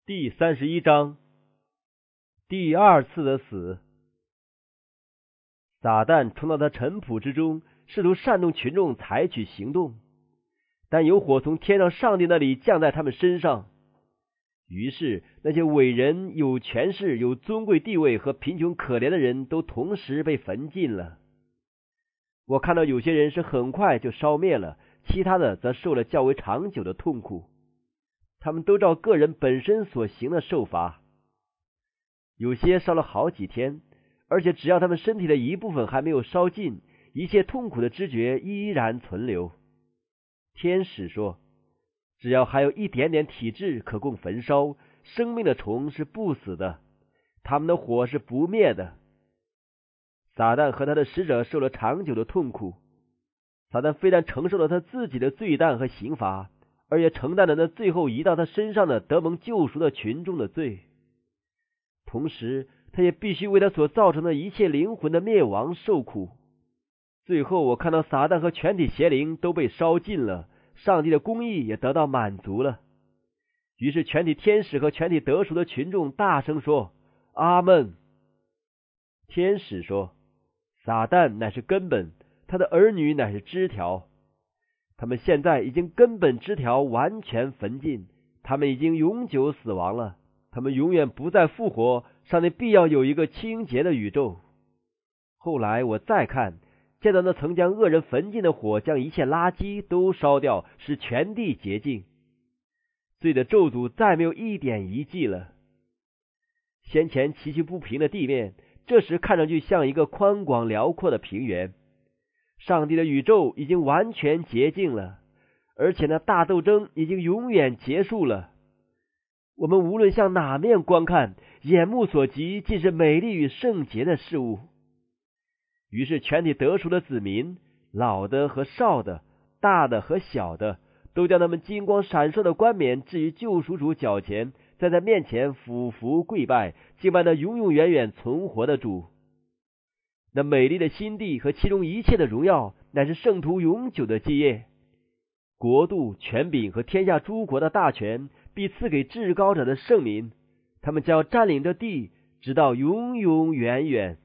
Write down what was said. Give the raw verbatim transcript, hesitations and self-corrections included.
第三十一章，第二次的死。撒旦冲到他尘土之中，试图煽动群众采取行动，但有火从天上上帝那里降在他们身上。于是那些伟人、有权势、有尊贵地位和贫穷可怜的人都同时被焚尽了。我看到有些人是很快就烧灭了，其他的则受了较为长久的痛苦。他们都照个人本身所行的受罚，有些烧了好几天，而且只要他们身体的一部分还没有烧尽，一切痛苦的知觉依然存留。天使说，只要还有一点点体质可供焚烧，生命的虫是不死的，他们的火是不灭的。撒旦和他的使者受了长久的痛苦，撒旦非但承受了他自己的罪担和刑罚，而也承担了那最后移到他身上的得蒙救赎的群众的罪，同时他也必须为他所造成的一切灵魂的灭亡受苦。最后我看到撒旦和全体邪灵都被烧尽了，上帝的公义也得到满足了。于是全体天使和全体得赎的群众大声说：阿们。天使说，撒旦乃是根本，他的儿女乃是枝条。他们现在已经根本枝条完全焚尽，他们已经永久死亡了，他们永远不再复活，上帝必要有一个清洁的宇宙。后来我再看，见到那曾将恶人焚尽的火将一切垃圾都烧掉，使全地洁净，罪的咒诅再没有一点遗迹了。先前崎岖不平的地面，这时看上去像一个宽广辽阔的平原。上帝的宇宙已经完全洁净了，而且那大斗争已经永远结束了。我们无论向哪面观看，眼目所及尽是美丽与圣洁的事物。于是全体得赎的子民，老的和少的，大的和小的，都将他们金光闪烁的冠冕置于救赎主脚前，在他面前俯伏跪拜，敬拜那永永远远存活的主。那美丽的新地和其中一切的荣耀，乃是圣徒永久的基业。国度、权柄和天下诸国的大权必赐给至高者的圣民，他们将占领这地，直到永永远远。